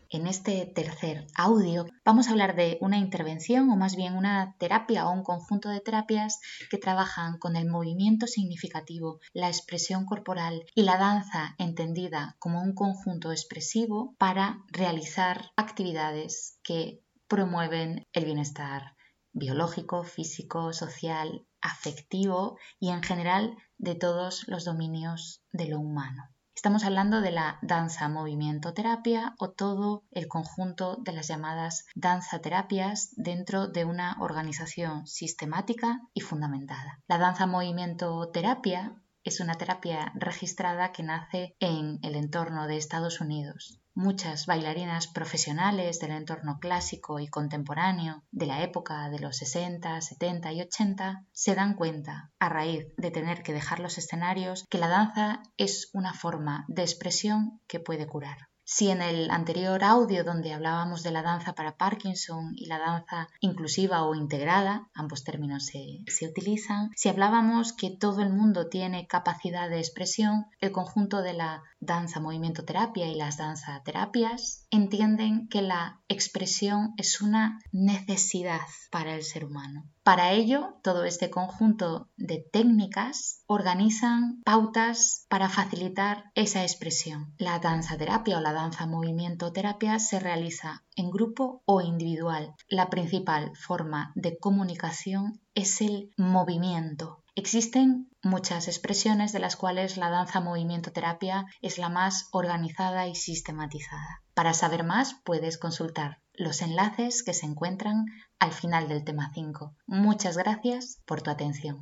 En este tercer audio vamos a hablar de una intervención o más bien una terapia o un conjunto de terapias que trabajan con el movimiento significativo, la expresión corporal y la danza entendida como un conjunto expresivo para realizar actividades que promueven el bienestar biológico, físico, social, afectivo y en general de todos los dominios de lo humano. Estamos hablando de la danza-movimiento-terapia o todo el conjunto de las llamadas danza-terapias dentro de una organización sistemática y fundamentada. La danza-movimiento-terapia es una terapia registrada que nace en el entorno de Estados Unidos. Muchas bailarinas profesionales del entorno clásico y contemporáneo de la época de los 60, 70 y 80 se dan cuenta, a raíz de tener que dejar los escenarios, que la danza es una forma de expresión que puede curar. Si en el anterior audio donde hablábamos de la danza para Parkinson y la danza inclusiva o integrada, ambos términos se utilizan, si hablábamos que todo el mundo tiene capacidad de expresión, el conjunto de la danza-movimiento-terapia y las danza-terapias entienden que la expresión es una necesidad para el ser humano. Para ello, todo este conjunto de técnicas organizan pautas para facilitar esa expresión. La danza-terapia o la danza-movimiento-terapia se realiza en grupo o individual. La principal forma de comunicación es el movimiento. Existen muchas expresiones de las cuales la danza-movimiento-terapia es la más organizada y sistematizada. Para saber más puedes consultar los enlaces que se encuentran al final del tema 5. Muchas gracias por tu atención.